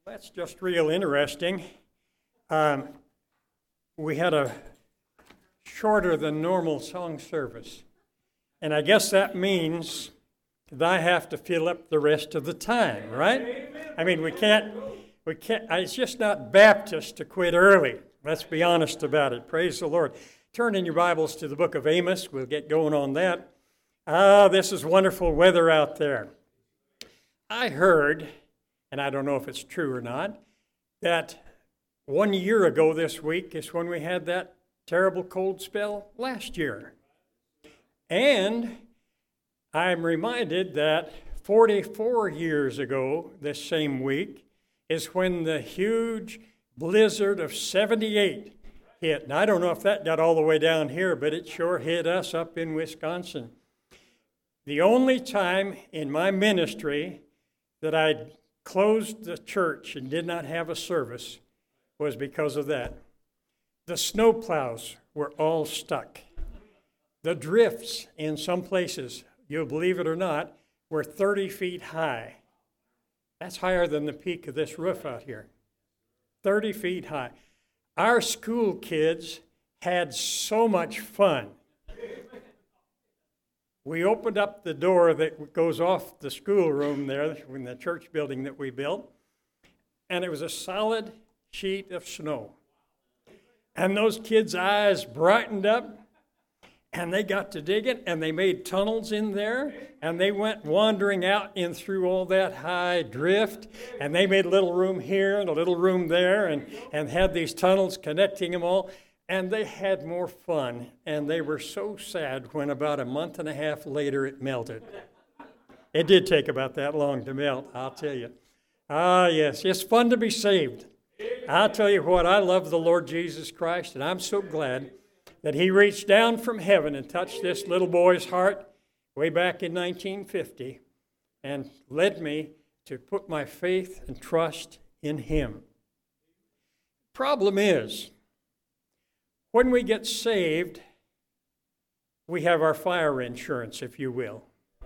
That's just real interesting. We had a shorter than normal song service. And I guess that means that I have to fill up the rest of the time, right? I mean, we can't, it's just not Baptist to quit early. Let's be honest about it. Praise the Lord. Turn in your Bibles to the book of Amos. We'll get going on that. This is wonderful weather out there. I heard, and I don't know if it's true or not, that 1 year ago this week is when we had that terrible cold spell last year. And I'm reminded that 44 years ago this same week is when the huge blizzard of 78 hit. And I don't know if that got all the way down here, but it sure hit us up in Wisconsin. The only time in my ministry that I closed the church and did not have a service was because of that. The snowplows were all stuck. The drifts in some places, you'll believe it or not, were 30 feet high. That's higher than the peak of this roof out here. 30 feet high. Our school kids had so much fun. We opened up the door that goes off the schoolroom there in the church building that we built, and it was a solid sheet of snow. And those kids' eyes brightened up, and they got to digging, and they made tunnels in there, and they went wandering out in through all that high drift, and they made a little room here and a little room there, and had these tunnels connecting them all, and they had more fun, and they were so sad when about a month and a half later it melted. It did take about that long to melt, I'll tell you. Yes, it's fun to be saved. I'll tell you what, I love the Lord Jesus Christ, and I'm so glad that he reached down from heaven and touched this little boy's heart way back in 1950 and led me to put my faith and trust in him. Problem is, when we get saved, we have our fire insurance, if you will.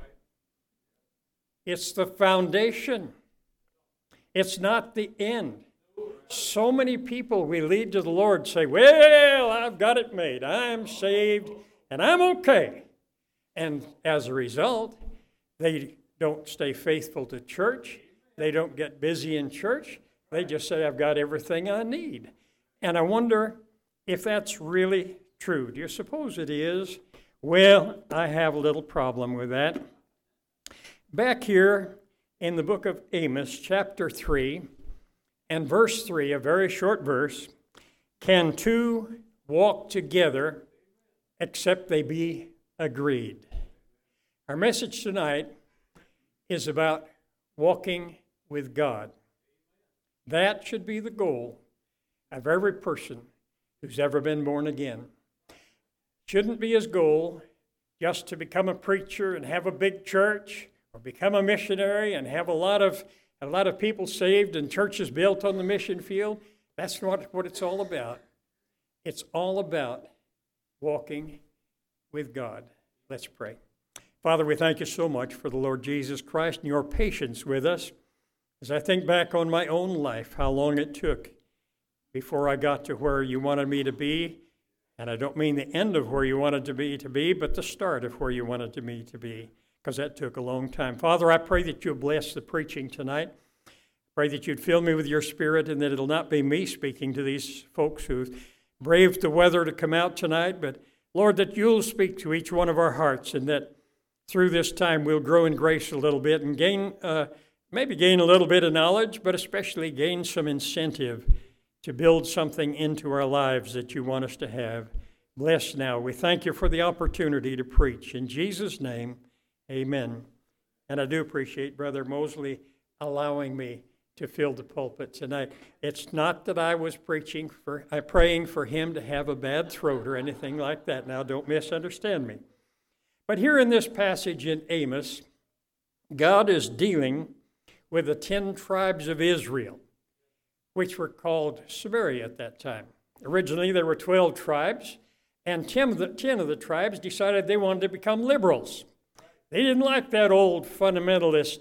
It's the foundation. It's not the end. So many people we lead to the Lord say, well, I've got it made. I'm saved and I'm okay. And as a result, they don't stay faithful to church. They don't get busy in church. They just say, I've got everything I need. And I wonder if that's really true. Do you suppose it is? Well, I have a little problem with that. Back here in the book of Amos, chapter 3, and verse 3, a very short verse, can two walk together except they be agreed? Our message tonight is about walking with God. That should be the goal of every person who's ever been born again. Shouldn't be his goal just to become a preacher and have a big church, or become a missionary and have a lot of people saved and churches built on the mission field. That's not what it's all about. It's all about walking with God. Let's pray. Father, we thank you so much for the Lord Jesus Christ and your patience with us. As I think back on my own life, how long it took before I got to where you wanted me to be. And I don't mean the end of where you wanted me to be, but the start of where you wanted me to be, because that took a long time. Father, I pray that you'll bless the preaching tonight. Pray that you'd fill me with your Spirit and that it'll not be me speaking to these folks who braved the weather to come out tonight, but Lord, that you'll speak to each one of our hearts and that through this time we'll grow in grace a little bit and maybe gain a little bit of knowledge, but especially gain some incentive to build something into our lives that you want us to have. Bless now. We thank you for the opportunity to preach. In Jesus' name, amen. And I do appreciate Brother Mosley allowing me to fill the pulpit tonight. It's not that I was praying for him to have a bad throat or anything like that. Now, don't misunderstand me. But here in this passage in Amos, God is dealing with the 10 tribes of Israel, which were called Samaria at that time. Originally, there were 12 tribes, and 10 of the tribes decided they wanted to become liberals. They didn't like that old fundamentalist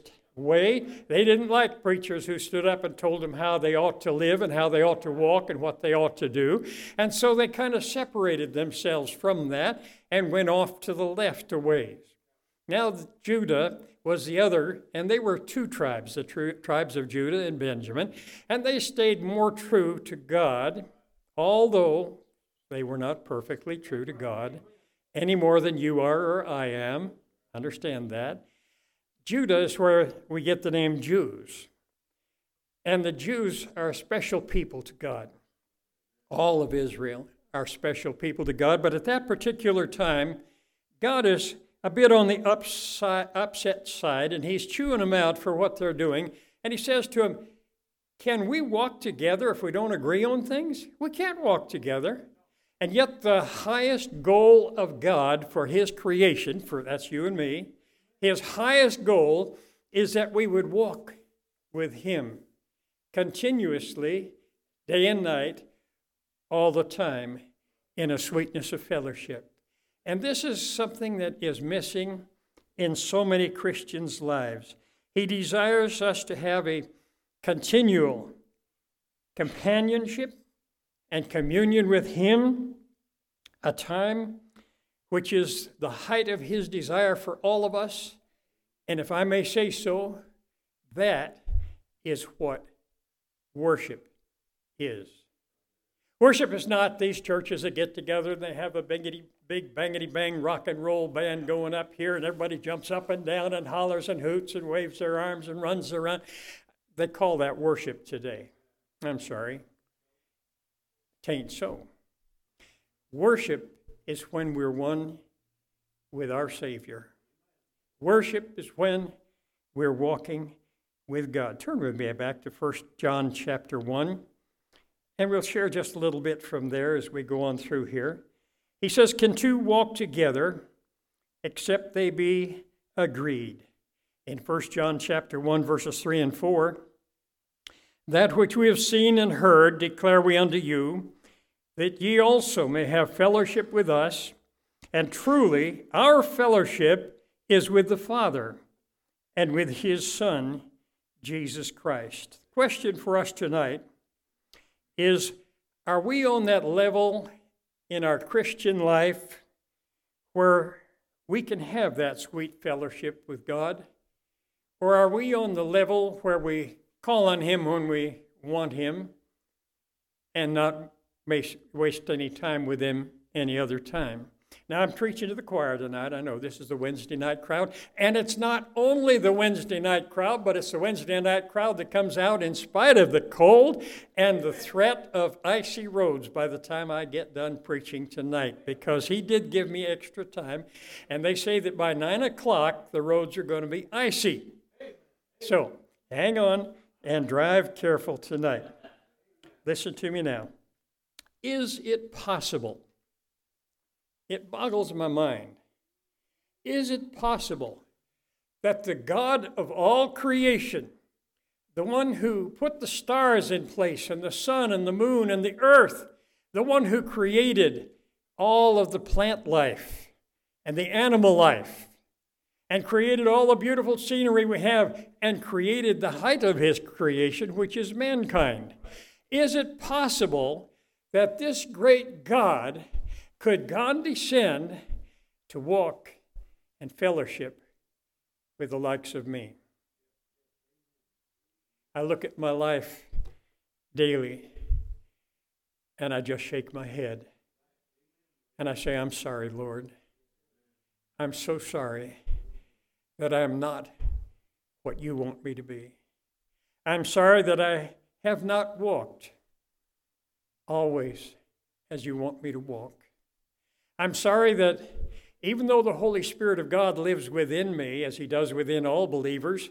way. They didn't like preachers who stood up and told them how they ought to live and how they ought to walk and what they ought to do. And so they kind of separated themselves from that and went off to the left a ways. Now Judah was the other, and they were two tribes, the tribes of Judah and Benjamin, and they stayed more true to God, although they were not perfectly true to God, any more than you are or I am. Understand that. Judah is where we get the name Jews. And the Jews are a special people to God. All of Israel are special people to God. But at that particular time, God is a bit on the upset side, and he's chewing them out for what they're doing. And he says to them, can we walk together if we don't agree on things? We can't walk together. And yet the highest goal of God for his creation, that's you and me, his highest goal is that we would walk with him continuously, day and night, all the time, in a sweetness of fellowship. And this is something that is missing in so many Christians' lives. He desires us to have a continual companionship and communion with him, a time which is the height of his desire for all of us. And if I may say so, that is what worship is. Worship is not these churches that get together and they have a big bangity-bang rock and roll band going up here and everybody jumps up and down and hollers and hoots and waves their arms and runs around. They call that worship today. I'm sorry. Tain't so. Worship is when we're one with our Savior. Worship is when we're walking with God. Turn with me back to 1 John chapter 1, and we'll share just a little bit from there as we go on through here. He says, can two walk together except they be agreed? In 1 John chapter 1, verses 3 and 4, that which we have seen and heard declare we unto you, that ye also may have fellowship with us. And truly, our fellowship is with the Father and with his Son, Jesus Christ. The question for us tonight is, are we on that level in our Christian life where we can have that sweet fellowship with God? Or are we on the level where we call on him when we want him and not waste any time with him any other time? Now, I'm preaching to the choir tonight. I know this is the Wednesday night crowd. And it's not only the Wednesday night crowd, but it's the Wednesday night crowd that comes out in spite of the cold and the threat of icy roads by the time I get done preaching tonight, because he did give me extra time. And they say that by 9 o'clock, the roads are going to be icy. So, hang on and drive careful tonight. Listen to me now. Is it possible? It boggles my mind. Is it possible that the God of all creation, the one who put the stars in place and the sun and the moon and the earth, the one who created all of the plant life and the animal life, and created all the beautiful scenery we have, and created the height of his creation, which is mankind? Is it possible that this great God could condescend to walk and fellowship with the likes of me? I look at my life daily and I just shake my head and I say, I'm sorry, Lord. I'm so sorry that I am not what you want me to be. I'm sorry that I have not walked always as you want me to walk. I'm sorry that even though the Holy Spirit of God lives within me, as he does within all believers,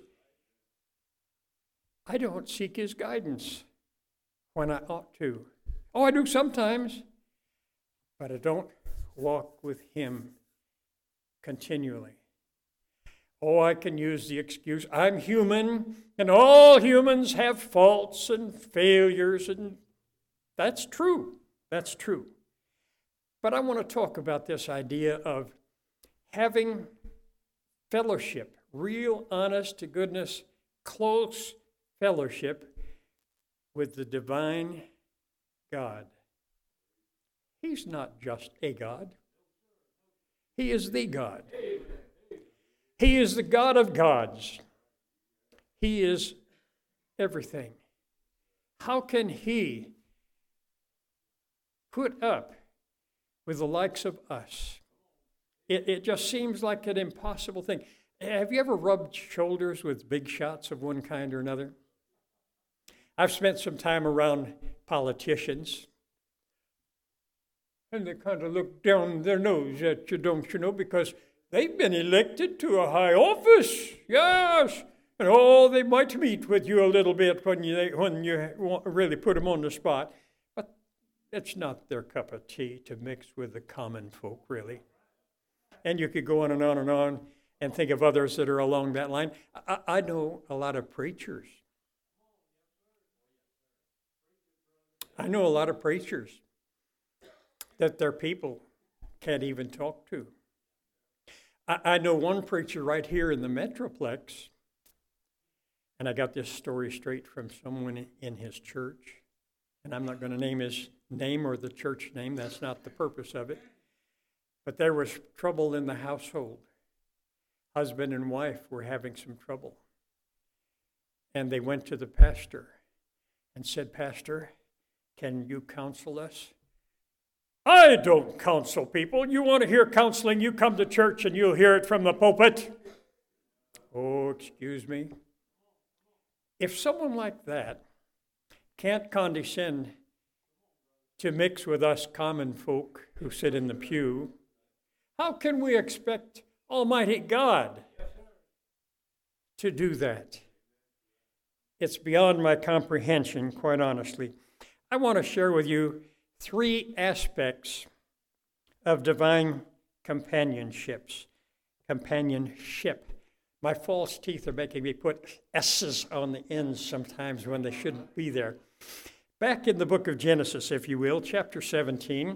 I don't seek his guidance when I ought to. Oh, I do sometimes, but I don't walk with him continually. Oh, I can use the excuse, I'm human, and all humans have faults and failures, and that's true. That's true. But I want to talk about this idea of having fellowship, real honest to goodness close fellowship with the divine God. He's not just a God. He is the God. He is the God of gods. He is everything. How can he put up with the likes of us? It just seems like an impossible thing. Have you ever rubbed shoulders with big shots of one kind or another? I've spent some time around politicians, and they kind of look down their nose at you, don't you know, because they've been elected to a high office. Yes. And they might meet with you a little bit when you really put them on the spot. But it's not their cup of tea to mix with the common folk, really. And you could go on and think of others that are along that line. I know a lot of preachers. That their people can't even talk to. I know one preacher right here in the Metroplex, and I got this story straight from someone in his church, and I'm not going to name his name or the church name. That's not the purpose of it. But there was trouble in the household. Husband and wife were having some trouble. And they went to the pastor and said, "Pastor, can you counsel us?" "I don't counsel people. You want to hear counseling, you come to church and you'll hear it from the pulpit." Oh, excuse me. If someone like that can't condescend to mix with us common folk who sit in the pew, how can we expect Almighty God to do that? It's beyond my comprehension, quite honestly. I want to share with you 3 aspects of divine companionship. My false teeth are making me put S's on the ends sometimes when they shouldn't be there. Back in the book of Genesis, if you will, chapter 17.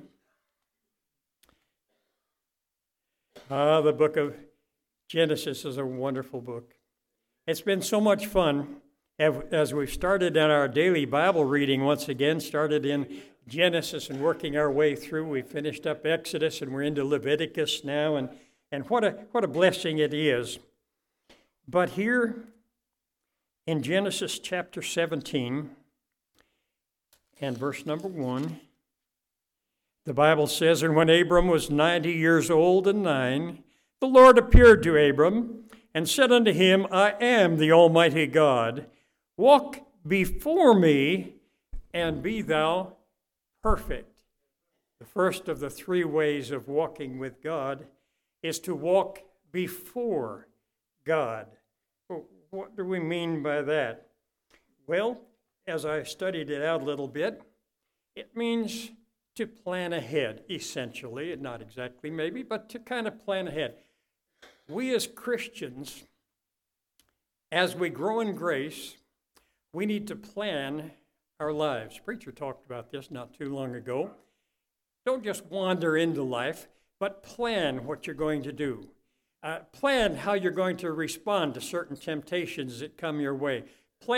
The book of Genesis is a wonderful book. It's been so much fun as we've started on our daily Bible reading once again, started in Genesis and working our way through. We finished up Exodus and we're into Leviticus now, and what a blessing it is. But here in Genesis chapter 17 and verse number 1, the Bible says, "And when Abram was 90 years old and 9, the Lord appeared to Abram and said unto him, I am the Almighty God. Walk before me and be thou perfect." The first of the 3 ways of walking with God is to walk before God. Well, what do we mean by that? Well, as I studied it out a little bit, it means to plan ahead, essentially, not exactly maybe, but to kind of plan ahead. We as Christians, as we grow in grace, we need to plan our lives. Preacher talked about this not too long ago. Don't just wander into life, but plan what you're going to do. Plan how you're going to respond to certain temptations that come your way.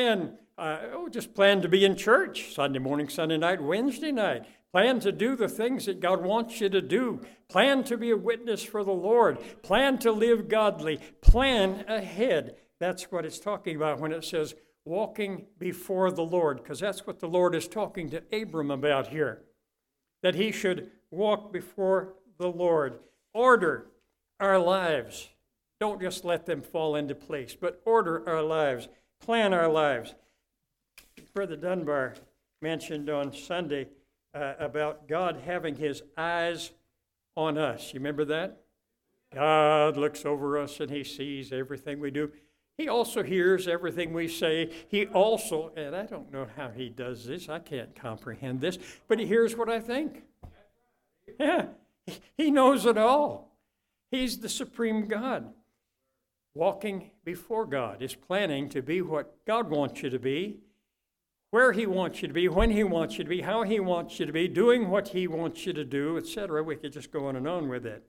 Just plan to be in church Sunday morning, Sunday night, Wednesday night. Plan to do the things that God wants you to do. Plan to be a witness for the Lord. Plan to live godly. Plan ahead. That's what it's talking about when it says walking before the Lord, because that's what the Lord is talking to Abram about here, that he should walk before the Lord. Order our lives. Don't just let them fall into place, but order our lives. Plan our lives. Brother Dunbar mentioned on Sunday about God having his eyes on us. You remember that? God looks over us and he sees everything we do. He also hears everything we say. He also, and I don't know how he does this, I can't comprehend this, but he hears what I think. Yeah, he knows it all. He's the supreme God. Walking before God is planning to be what God wants you to be, where he wants you to be, when he wants you to be, how he wants you to be, doing what he wants you to do, etc. We could just go on and on with it.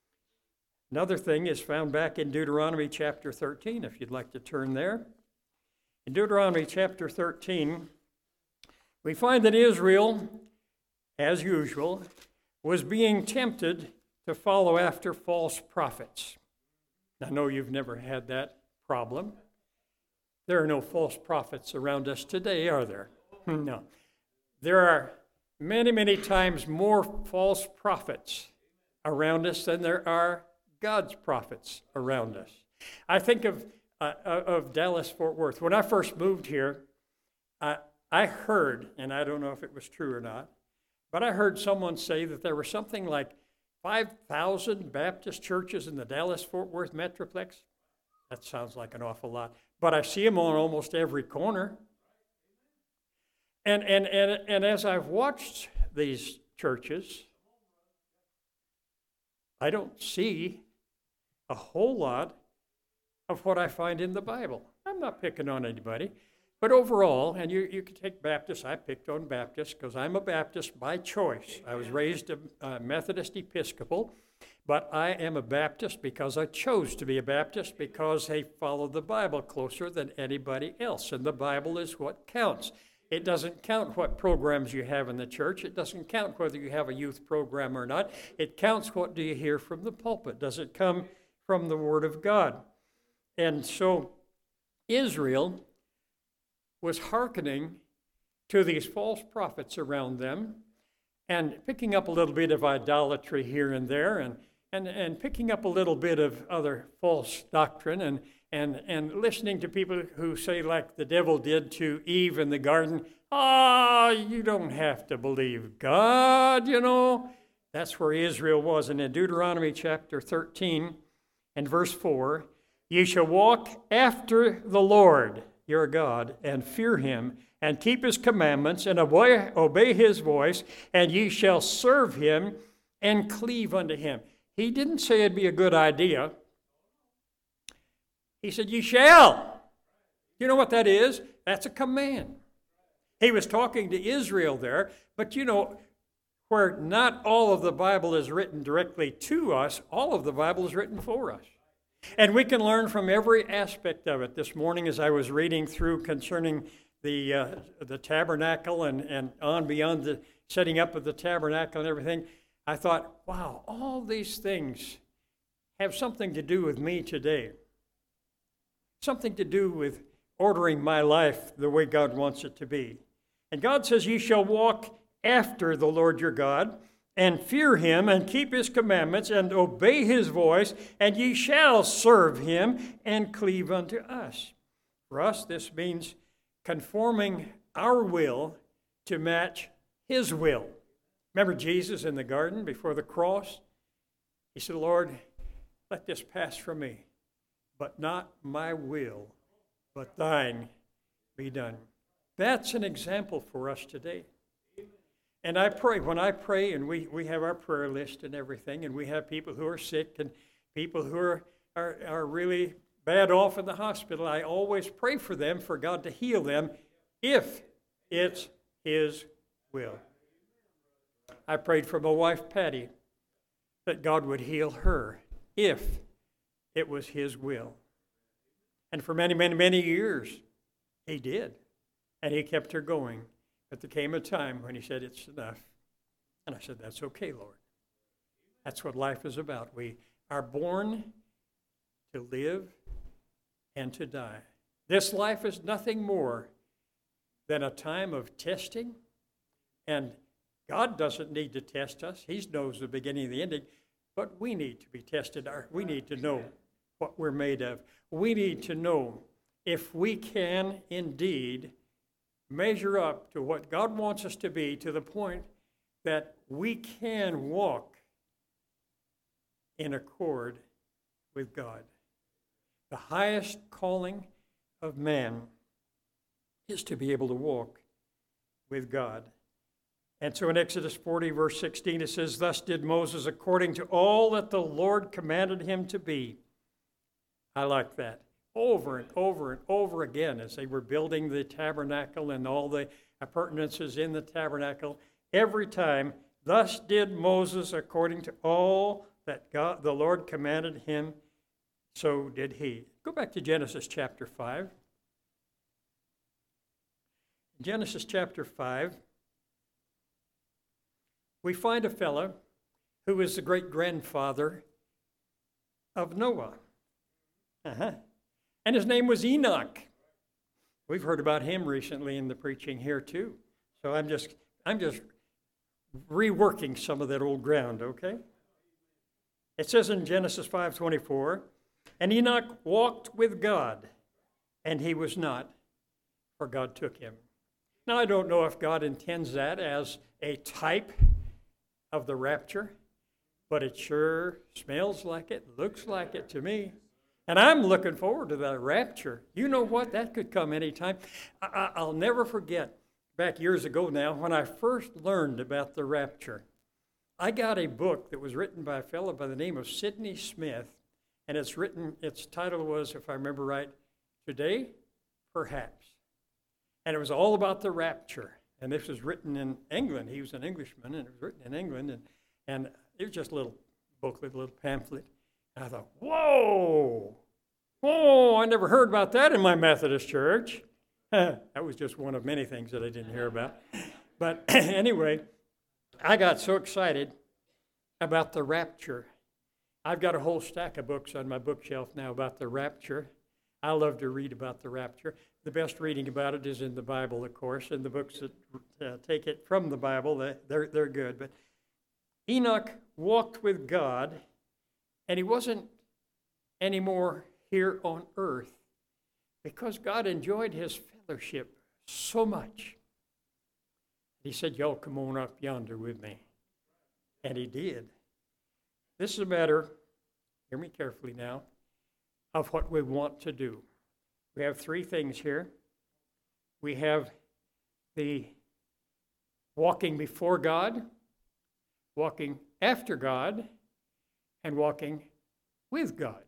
Another thing is found back in Deuteronomy chapter 13, if you'd like to turn there. In Deuteronomy chapter 13, we find that Israel, as usual, was being tempted to follow after false prophets. I know you've never had that problem. There are no false prophets around us today, are there? No. There are many, many times more false prophets around us than there are God's prophets around us. I think of Dallas-Fort Worth. When I first moved here, I heard, and I don't know if it was true or not, but I heard someone say that there were something like 5,000 Baptist churches in the Dallas-Fort Worth Metroplex. That sounds like an awful lot, but I see them on almost every corner. And as I've watched these churches, I don't see a whole lot of what I find in the Bible. I'm not picking on anybody, but overall, and you can take Baptists, I picked on Baptists because I'm a Baptist by choice. I was raised a Methodist Episcopal, but I am a Baptist because I chose to be a Baptist because they follow the Bible closer than anybody else, and the Bible is what counts. It doesn't count what programs you have in the church. It doesn't count whether you have a youth program or not. It counts what do you hear from the pulpit. Does it come from the Word of God? And so Israel was hearkening to these false prophets around them and picking up a little bit of idolatry here and there and picking up a little bit of other false doctrine and listening to people who say, like the devil did to Eve in the garden, you don't have to believe God, you know. That's where Israel was. And in Deuteronomy chapter 13 and verse 4, "You shall walk after the Lord your God and fear him and keep his commandments and obey his voice, and ye shall serve him and cleave unto him." He didn't say it'd be a good idea. He said, "You shall." You know what that is? That's a command. He was talking to Israel there, but you know, where not all of the Bible is written directly to us, all of the Bible is written for us. And we can learn from every aspect of it. This morning as I was reading through concerning the tabernacle and on beyond the setting up of the tabernacle and everything, I thought, wow, all these things have something to do with me today. Something to do with ordering my life the way God wants it to be. And God says, "Ye shall walk after the Lord your God, and fear him, and keep his commandments, and obey his voice, and ye shall serve him, and cleave unto us." For us, this means conforming our will to match his will. Remember Jesus in the garden before the cross? He said, "Lord, let this pass from me, but not my will, but thine be done." That's an example for us today. And I pray, when I pray, and we have our prayer list and everything, and we have people who are sick and people who are really bad off in the hospital, I always pray for them, for God to heal them, if it's his will. I prayed for my wife, Patty, that God would heal her, if it was his will. And for many, many, many years, he did. And he kept her going. But there came a time when he said, "It's enough." And I said, "That's okay, Lord. That's what life is about. We are born to live and to die. This life is nothing more than a time of testing. And God doesn't need to test us. He knows the beginning and the ending. But we need to be tested. We need to know what we're made of. We need to know if we can indeed measure up to what God wants us to be, to the point that we can walk in accord with God. The highest calling of man is to be able to walk with God. And so in Exodus 40, verse 16, it says, "Thus did Moses according to all that the Lord commanded him to be." I like that. Over and over and over again, as they were building the tabernacle and all the appurtenances in the tabernacle, every time, "Thus did Moses according to all that God, the Lord commanded him, so did he." Go back to Genesis chapter 5. Genesis chapter 5, we find a fellow who was the great-grandfather of Noah. And his name was Enoch. We've heard about him recently in the preaching here too. So I'm just reworking some of that old ground, okay? It says in Genesis 5:24, and Enoch walked with God, and he was not, for God took him. Now, I don't know if God intends that as a type of the rapture, but it sure smells like it, looks like it to me. And I'm looking forward to that rapture. You know what? That could come anytime. I'll never forget, back years ago now, when I first learned about the rapture. I got a book that was written by a fellow by the name of Sidney Smith, and its title was, if I remember right, Today, Perhaps. And it was all about the rapture. And this was written in England. He was an Englishman, and it was written in England. And it was just a little booklet, a little pamphlet. And I thought, whoa, I never heard about that in my Methodist church. That was just one of many things that I didn't hear about. But anyway, I got so excited about the rapture. I've got a whole stack of books on my bookshelf now about the rapture. I love to read about the rapture. The best reading about it is in the Bible, of course, and the books that take it from the Bible, they're good. But Enoch walked with God, and he wasn't anymore here on earth because God enjoyed his fellowship so much. He said, y'all come on up yonder with me. And he did. This is a matter, hear me carefully now, of what we want to do. We have three things here. We have the walking before God, walking after God, and walking with God.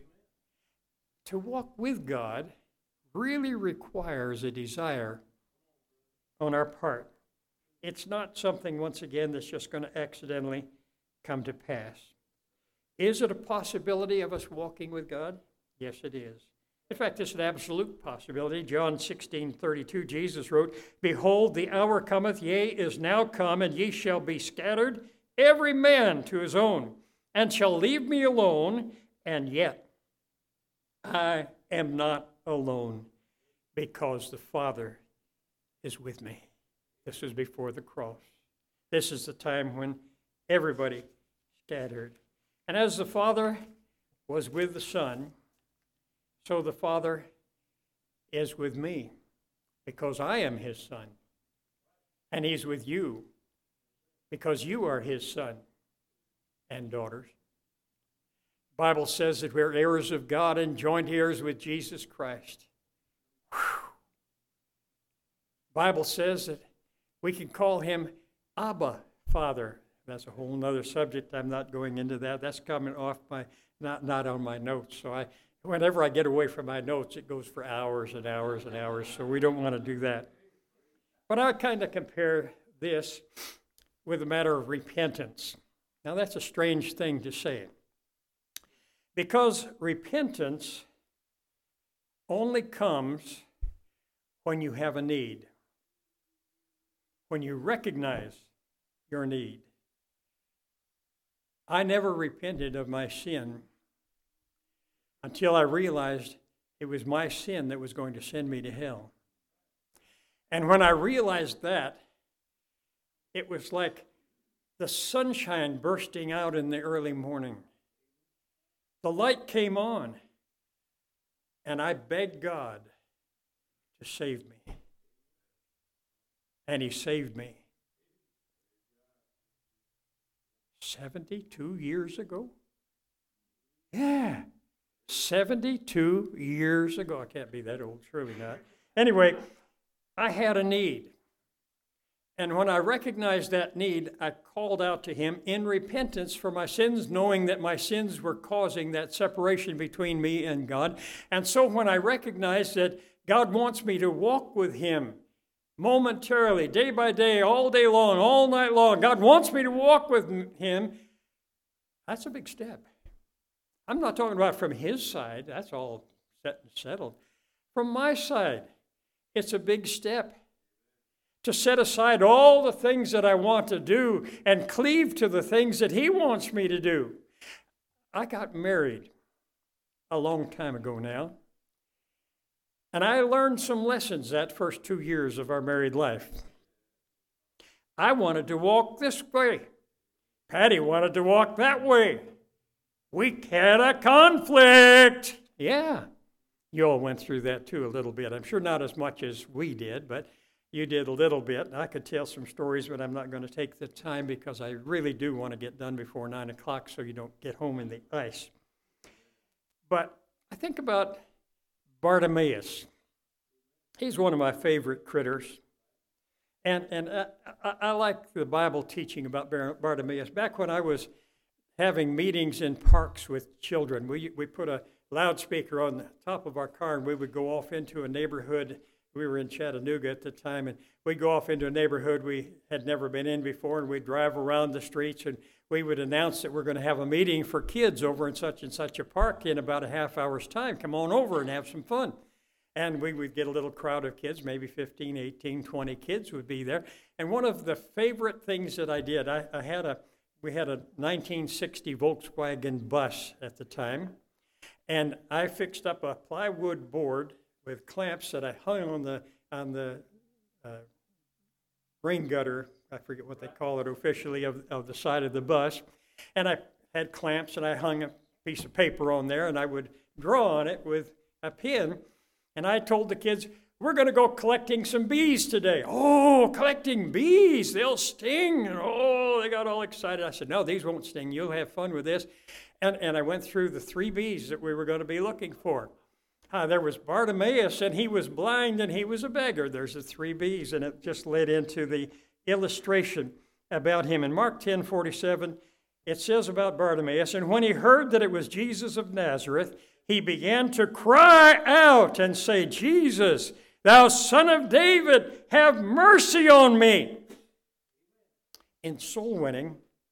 To walk with God really requires a desire on our part. It's not something, once again, that's just going to accidentally come to pass. Is it a possibility of us walking with God? Yes, it is. In fact, it's an absolute possibility. John 16:32, Jesus wrote, behold, the hour cometh, yea, is now come, and ye shall be scattered, every man to his own, and shall leave me alone, and yet I am not alone, because the Father is with me. This is before the cross. This is the time when everybody scattered. And as the Father was with the Son, so the Father is with me, because I am his Son. And he's with you, because you are his son and daughters. The Bible says that we're heirs of God and joint heirs with Jesus Christ. Whew. The Bible says that we can call him Abba, Father. That's a whole other subject. I'm not going into that. That's coming off not on my notes. So whenever I get away from my notes, it goes for hours and hours and hours. So we don't want to do that. But I kind of compare this with the matter of repentance. Now that's a strange thing to say, because repentance only comes when you have a need, when you recognize your need. I never repented of my sin until I realized it was my sin that was going to send me to hell. And when I realized that, it was like the sunshine bursting out in the early morning. The light came on, and I begged God to save me. And he saved me. 72 years ago? Yeah, 72 years ago. I can't be that old, surely not. Anyway, I had a need. And when I recognized that need, I called out to him in repentance for my sins, knowing that my sins were causing that separation between me and God. And so when I recognized that God wants me to walk with him momentarily, day by day, all day long, all night long, God wants me to walk with him, that's a big step. I'm not talking about from his side. That's all set and settled. From my side, it's a big step. to set aside all the things that I want to do and cleave to the things that He wants me to do. I got married a long time ago now, and I learned some lessons that first 2 years of our married life. I wanted to walk this way. Patty wanted to walk that way. We had a conflict. Yeah, you all went through that too a little bit. I'm sure not as much as we did, but you did a little bit. I could tell some stories, but I'm not going to take the time because I really do want to get done before 9 o'clock so you don't get home in the ice. But I think about Bartimaeus. He's one of my favorite critters. And I like the Bible teaching about Bartimaeus. Back when I was having meetings in parks with children, we put a loudspeaker on the top of our car, and we would go off into a neighborhood. We were in Chattanooga at the time, and we'd go off into a neighborhood we had never been in before, and we'd drive around the streets, and we would announce that we're going to have a meeting for kids over in such and such a park in about a half hour's time. Come on over and have some fun. And we would get a little crowd of kids, maybe 15, 18, 20 kids would be there. And one of the favorite things that I did, we had a 1960 Volkswagen bus at the time, and I fixed up a plywood board with clamps that I hung on the rain gutter, I forget what they call it officially, of the side of the bus. And I had clamps, and I hung a piece of paper on there, and I would draw on it with a pen. And I told the kids, we're going to go collecting some bees today. Oh, collecting bees, they'll sting. And oh, they got all excited. I said, no, these won't sting. You'll have fun with this. And I went through the 3 bees that we were going to be looking for. There was Bartimaeus, and he was blind, and he was a beggar. There's the 3 bees, and it just led into the illustration about him. In Mark 10:47, it says about Bartimaeus, and when he heard that it was Jesus of Nazareth, he began to cry out and say, Jesus, thou Son of David, have mercy on me. In soul winning,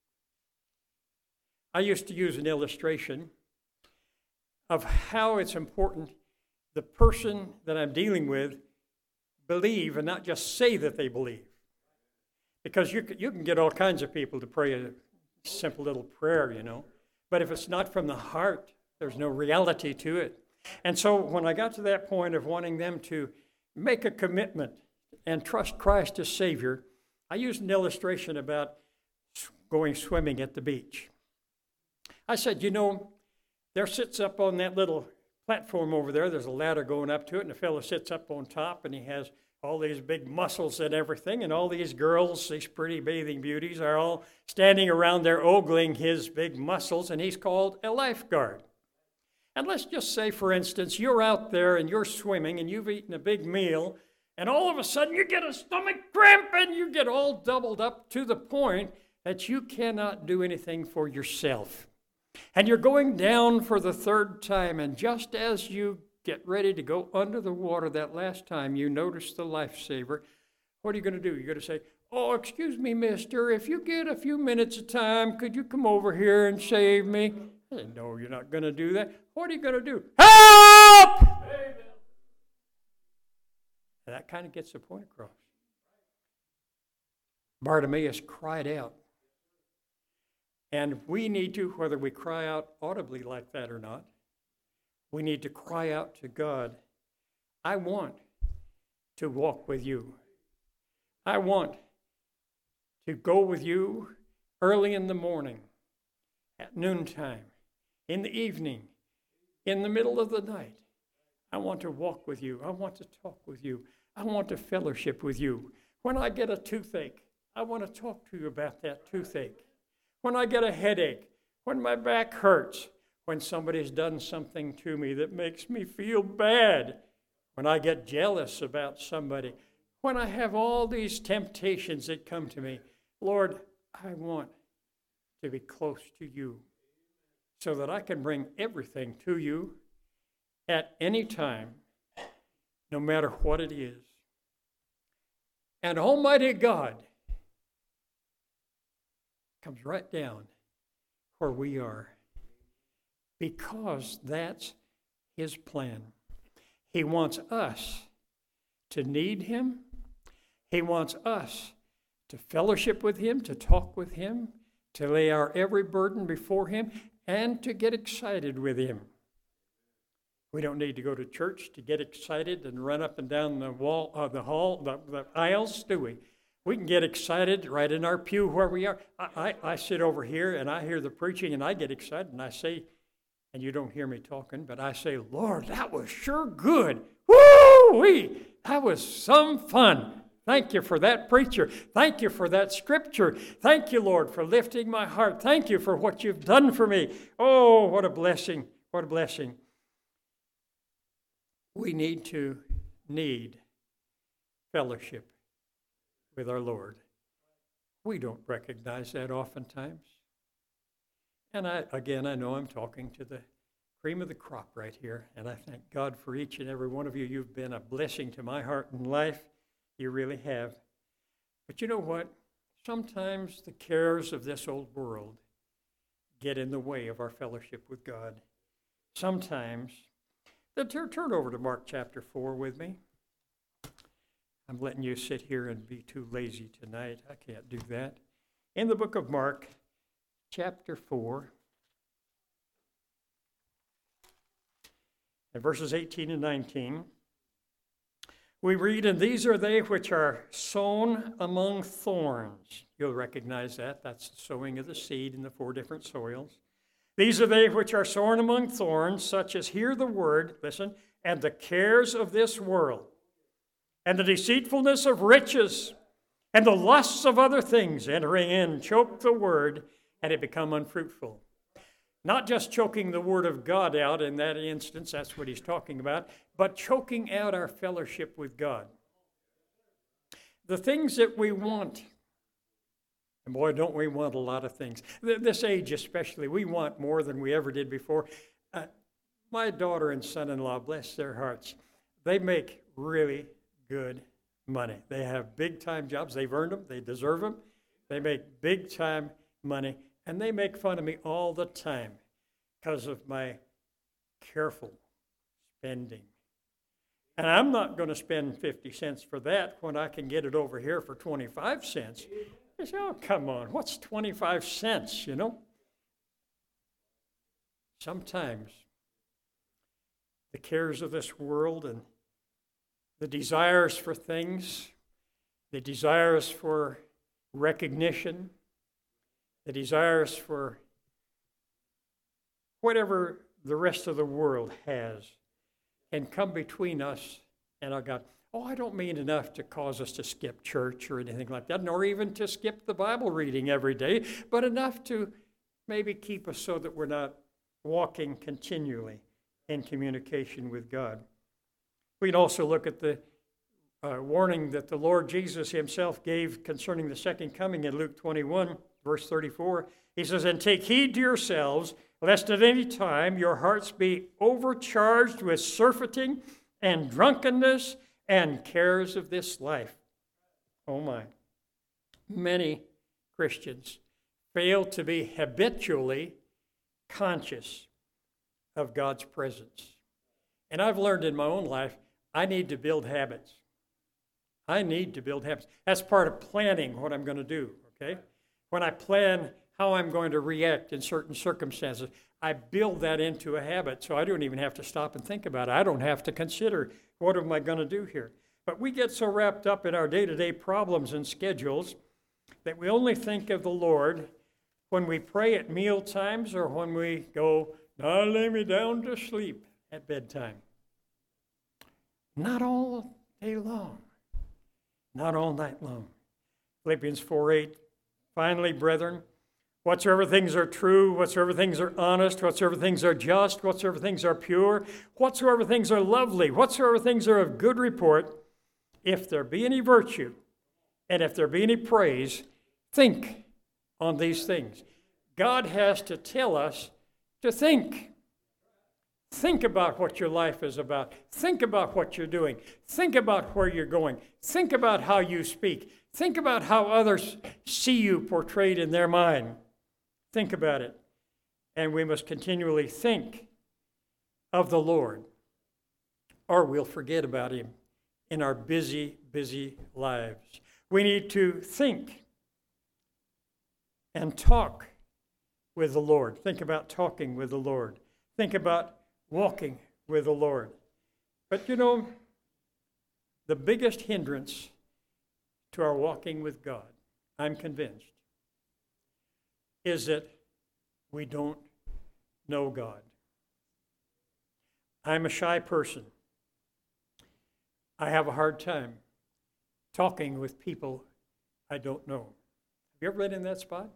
I used to use an illustration of how it's important the person that I'm dealing with believe and not just say that they believe. Because you can get all kinds of people to pray a simple little prayer, you know. But if it's not from the heart, there's no reality to it. And so when I got to that point of wanting them to make a commitment and trust Christ as Savior, I used an illustration about going swimming at the beach. I said, you know, there sits up on that little platform over there, there's a ladder going up to it, and a fellow sits up on top, and he has all these big muscles and everything, and all these girls, these pretty bathing beauties, are all standing around there ogling his big muscles, and he's called a lifeguard. And let's just say, for instance, you're out there and you're swimming and you've eaten a big meal, and all of a sudden you get a stomach cramp and you get all doubled up to the point that you cannot do anything for yourself. And you're going down for the 3rd time, and just as you get ready to go under the water that last time, you notice the lifesaver. What are you going to do? You're going to say, oh, excuse me, mister, if you get a few minutes of time, could you come over here and save me? I said, no, you're not going to do that. What are you going to do? Help! Amen. And that kind of gets the point across. Bartimaeus cried out. And we need to, whether we cry out audibly like that or not, we need to cry out to God, I want to walk with you. I want to go with you early in the morning, at noontime, in the evening, in the middle of the night. I want to walk with you. I want to talk with you. I want to fellowship with you. When I get a toothache, I want to talk to you about that toothache. When I get a headache, when my back hurts, when somebody's done something to me that makes me feel bad, when I get jealous about somebody, when I have all these temptations that come to me, Lord, I want to be close to you so that I can bring everything to you at any time, no matter what it is. And Almighty God comes right down where we are, because that's His plan. He wants us to need Him. He wants us to fellowship with Him, to talk with Him, to lay our every burden before Him, and to get excited with Him. We don't need to go to church to get excited and run up and down the aisles, do we? We can get excited right in our pew where we are. I sit over here and I hear the preaching and I get excited and I say, and you don't hear me talking, but I say, Lord, that was sure good. Woo-wee! That was some fun. Thank you for that preacher. Thank you for that scripture. Thank you, Lord, for lifting my heart. Thank you for what you've done for me. Oh, what a blessing. What a blessing. We need fellowship with our Lord. We don't recognize that oftentimes. And I know I'm talking to the cream of the crop right here, and I thank God for each and every one of you. You've been a blessing to my heart and life. You really have. But you know what? Sometimes the cares of this old world get in the way of our fellowship with God. Sometimes. Turn over to Mark chapter 4 with me. I'm letting you sit here and be too lazy tonight. I can't do that. In the book of Mark, chapter 4, and verses 18 and 19, we read, "And these are they which are sown among thorns." You'll recognize that. That's the sowing of the seed in the 4 different soils. "These are they which are sown among thorns, such as hear the word," listen, "and the cares of this world, and the deceitfulness of riches, and the lusts of other things entering in, choke the word, and it become unfruitful." Not just choking the word of God out in that instance, that's what he's talking about, but choking out our fellowship with God. The things that we want, and boy, don't we want a lot of things. This age especially, we want more than we ever did before. My daughter and son-in-law, bless their hearts, they make really good money. They have big-time jobs. They've earned them. They deserve them. They make big-time money, and they make fun of me all the time because of my careful spending. And I'm not going to spend 50 cents for that when I can get it over here for 25 cents. I say, oh, come on, what's 25 cents, you know? Sometimes the cares of this world and the desires for things, the desires for recognition, the desires for whatever the rest of the world has, can come between us and our God. Oh, I don't mean enough to cause us to skip church or anything like that, nor even to skip the Bible reading every day, but enough to maybe keep us so that we're not walking continually in communication with God. We can also look at the warning that the Lord Jesus himself gave concerning the second coming in Luke 21, verse 34. He says, "And take heed to yourselves, lest at any time your hearts be overcharged with surfeiting and drunkenness and cares of this life." Oh my. Many Christians fail to be habitually conscious of God's presence. And I've learned in my own life, I need to build habits. I need to build habits. That's part of planning what I'm going to do, okay? When I plan how I'm going to react in certain circumstances, I build that into a habit, so I don't even have to stop and think about it. I don't have to consider, what am I going to do here? But we get so wrapped up in our day-to-day problems and schedules that we only think of the Lord when we pray at meal times or when we go, "Now lay me down to sleep," at bedtime. Not all day long. Not all night long. Philippians 4:8, "Finally, brethren, whatsoever things are true, whatsoever things are honest, whatsoever things are just, whatsoever things are pure, whatsoever things are lovely, whatsoever things are of good report, if there be any virtue, and if there be any praise, think on these things." God has to tell us to think. Think about what your life is about. Think about what you're doing. Think about where you're going. Think about how you speak. Think about how others see you portrayed in their mind. Think about it. And we must continually think of the Lord, or we'll forget about him in our busy, busy lives. We need to think and talk with the Lord. Think about talking with the Lord. Think about walking with the Lord. But you know, the biggest hindrance to our walking with God, I'm convinced, is that we don't know God. I'm a shy person. I have a hard time talking with people I don't know. Have you ever been in that spot?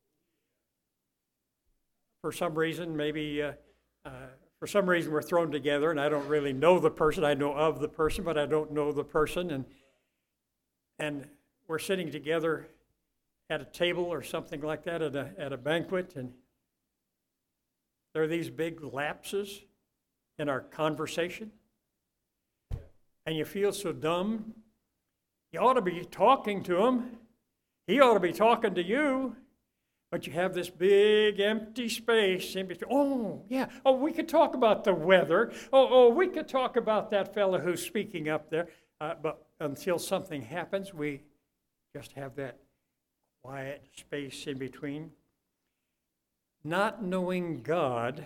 For some reason, maybe for some reason we're thrown together and I don't really know the person. I know of the person, but I don't know the person. And we're sitting together at a table or something like that at a banquet, and there are these big lapses in our conversation. And you feel so dumb. You ought to be talking to him. He ought to be talking to you. But you have this big empty space in between. Oh, yeah. Oh, we could talk about the weather. Oh, we could talk about that fellow who's speaking up there. But until something happens, we just have that quiet space in between. Not knowing God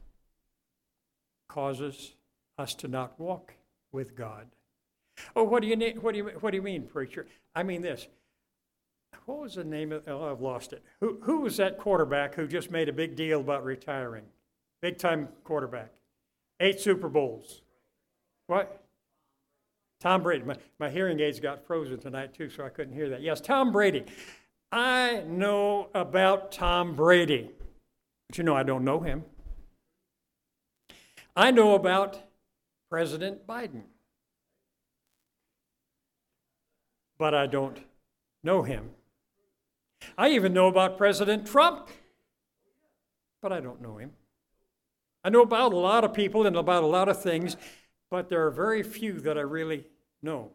causes us to not walk with God. Oh, what do you mean, preacher? I mean this. What was the name of? Oh, I've lost it. Who was that quarterback who just made a big deal about retiring? Big time quarterback. 8 Super Bowls. What? Tom Brady. My hearing aids got frozen tonight too, so I couldn't hear that. Yes, Tom Brady. I know about Tom Brady, but you know I don't know him. I know about President Biden, but I don't know him. I even know about President Trump, but I don't know him. I know about a lot of people and about a lot of things, but there are very few that I really know.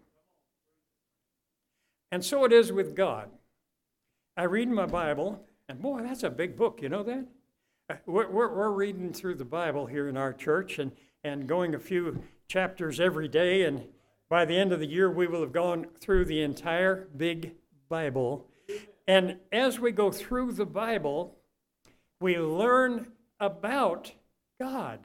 And so it is with God. I read my Bible, and boy, that's a big book, you know that? We're reading through the Bible here in our church and going a few chapters every day, and by the end of the year, we will have gone through the entire big Bible. And as we go through the Bible, we learn about God.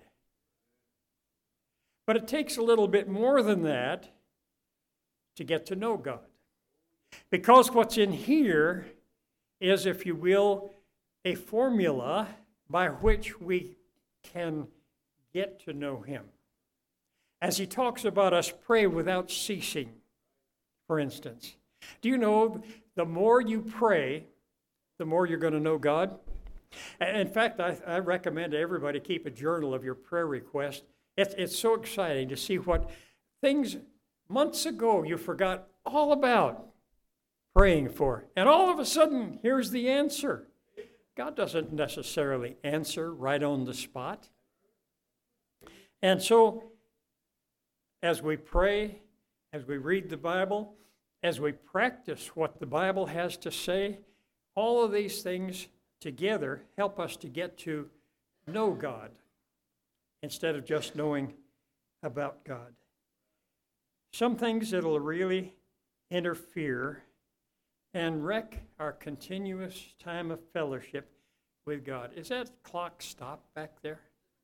But it takes a little bit more than that to get to know God. Because what's in here is, if you will, a formula by which we can get to know Him. As he talks about us pray without ceasing, for instance. Do you know, the more you pray, the more you're going to know God? In fact, I recommend everybody keep a journal of your prayer requests. It's so exciting to see what things months ago you forgot all about praying for. And all of a sudden, here's the answer. God doesn't necessarily answer right on the spot. And so, as we pray, as we read the Bible, as we practice what the Bible has to say, all of these things together help us to get to know God instead of just knowing about God. Some things that'll really interfere and wreck our continuous time of fellowship with God. Is that clock stopped back there?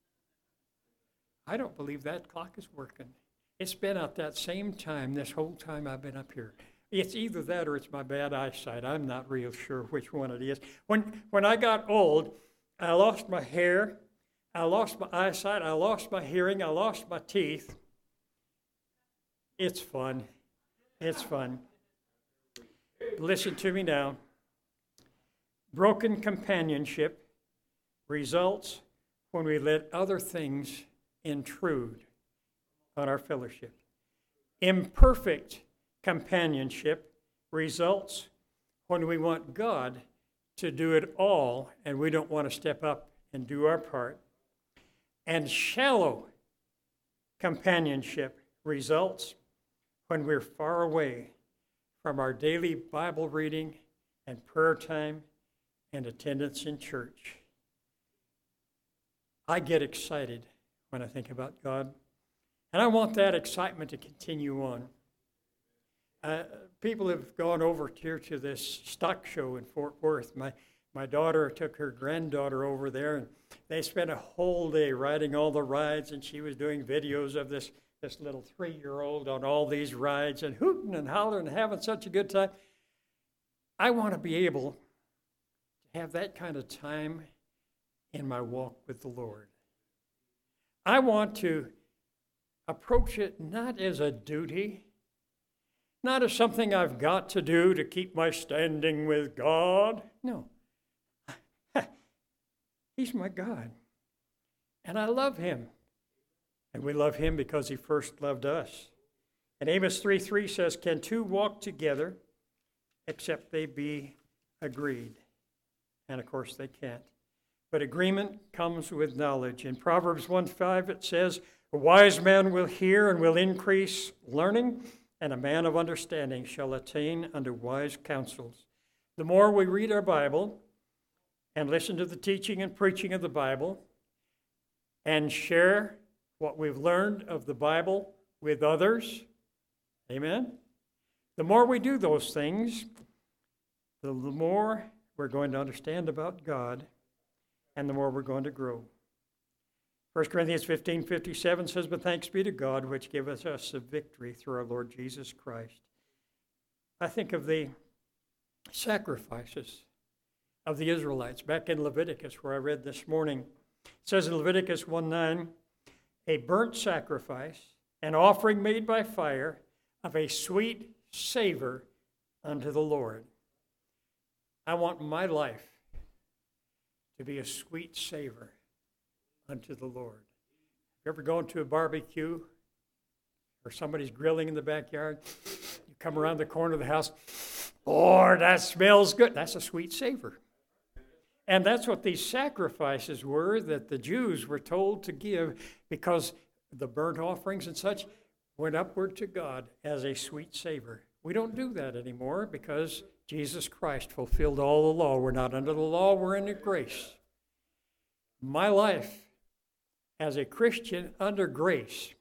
I don't believe that clock is working. It's been at that same time this whole time I've been up here. It's either that or it's my bad eyesight. I'm not real sure which one it is. When I got old, I lost my hair, I lost my eyesight, I lost my hearing, I lost my teeth. It's fun. It's fun. Listen to me now. Broken companionship results when we let other things intrude on our fellowship. Imperfect companionship results when we want God to do it all and we don't want to step up and do our part. And shallow companionship results when we're far away from our daily Bible reading and prayer time and attendance in church. I get excited when I think about God, and I want that excitement to continue on. People have gone over here to this stock show in Fort Worth. My daughter took her granddaughter over there, and they spent a whole day riding all the rides, and she was doing videos of this little 3-year-old on all these rides and hooting and hollering and having such a good time. I want to be able to have that kind of time in my walk with the Lord. I want to approach it not as a duty, not as something I've got to do to keep my standing with God. No. He's my God. And I love him. And we love him because he first loved us. And Amos 3:3 says, "Can two walk together except they be agreed?" And of course they can't. But agreement comes with knowledge. In Proverbs 1:5 it says, "A wise man will hear and will increase learning, and a man of understanding shall attain unto wise counsels." The more we read our Bible and listen to the teaching and preaching of the Bible and share what we've learned of the Bible with others, amen? The more we do those things, the more we're going to understand about God, and the more we're going to grow. 1 Corinthians 15:57 says, "But thanks be to God, which giveth us the victory through our Lord Jesus Christ." I think of the sacrifices of the Israelites back in Leviticus, where I read this morning. It says in Leviticus 1:9, "A burnt sacrifice, an offering made by fire, of a sweet savor unto the Lord." I want my life to be a sweet savor unto the Lord. You ever gone to a barbecue or somebody's grilling in the backyard? You come around the corner of the house, "Lord, that smells good." That's a sweet savor. And that's what these sacrifices were that the Jews were told to give, because the burnt offerings and such went upward to God as a sweet savor. We don't do that anymore because Jesus Christ fulfilled all the law. We're not under the law, we're under grace. My life as a Christian under grace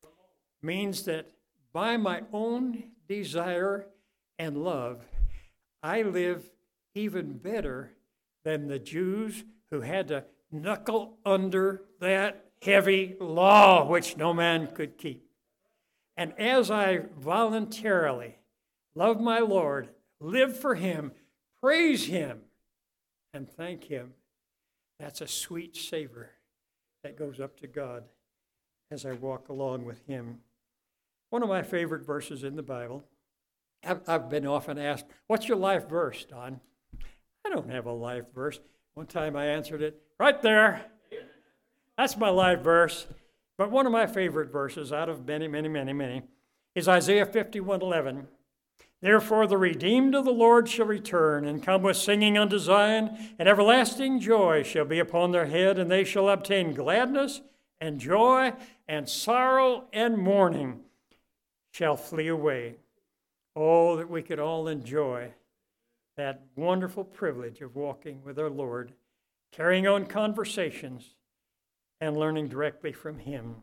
means that by my own desire and love, I live even better than the Jews who had to knuckle under that heavy law which no man could keep. And as I voluntarily love my Lord, live for him, praise him, and thank him, that's a sweet savor that goes up to God as I walk along with him. One of my favorite verses in the Bible, I've been often asked, "What's your life verse, Don?" I don't have a life verse. One time I answered it, "Right there. That's my life verse." But one of my favorite verses out of many, many, many, many is Isaiah 51:11. "Therefore the redeemed of the Lord shall return and come with singing unto Zion, and everlasting joy shall be upon their head, and they shall obtain gladness and joy, and sorrow and mourning shall flee away." Oh, that we could all enjoy that wonderful privilege of walking with our Lord, carrying on conversations, and learning directly from him.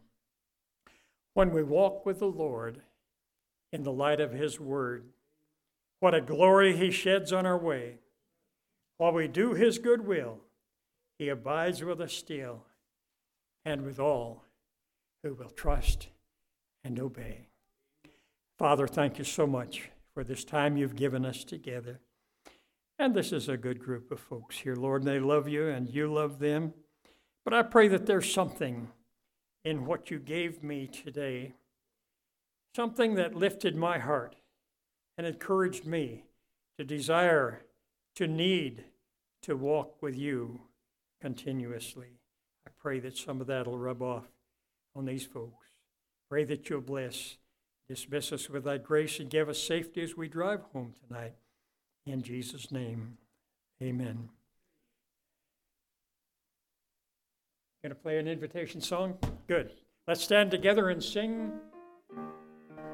When we walk with the Lord in the light of his word, what a glory he sheds on our way. While we do his good will, he abides with us still, and with all who will trust and obey. Father, thank you so much for this time you've given us together. And this is a good group of folks here, Lord, and they love you and you love them. But I pray that there's something in what you gave me today, something that lifted my heart and encouraged me to desire, to need, to walk with you continuously. I pray that some of that will rub off on these folks. Pray that you'll bless, dismiss us with thy grace, and give us safety as we drive home tonight. In Jesus' name, amen. Going to play an invitation song? Good. Let's stand together and sing.